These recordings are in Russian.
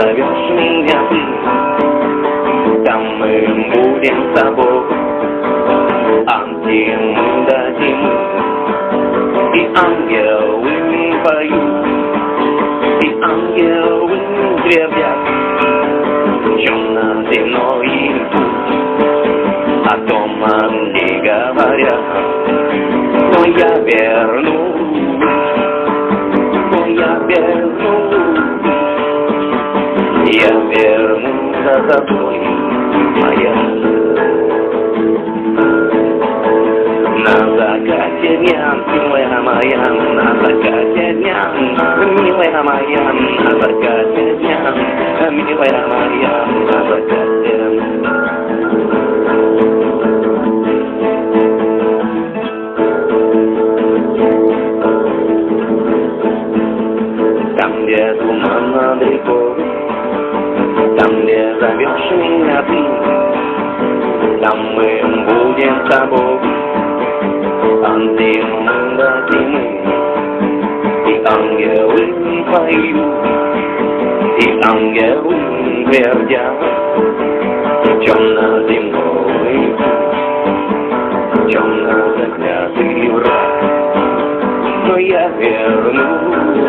зовешь меня ты, там мы будем с тобой, от зимы до зимы, и ангелы поют, и ангелы требят темно-земной путь. О том они говорят, но я вернусь, но я вернусь, я вернусь за тобой, моя. На закате дня, милая моя, на закате дня, милая моя, на закате дня, милая моя, на закате. Там, где туманно далеко, там, где зовешь меня ты, там мы будем с тобой, от зимы до зимы, и ангелы поют, и ангелы твердят темно-земной путь, темно-заклятый враг. Но я вернусь,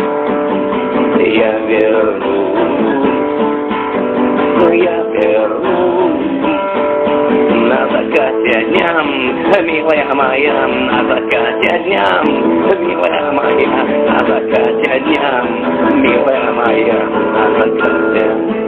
я вернусь, но я вернусь на закате дня, милая моя, на закате дня, милая моя, на закате дня, милая моя, на закате.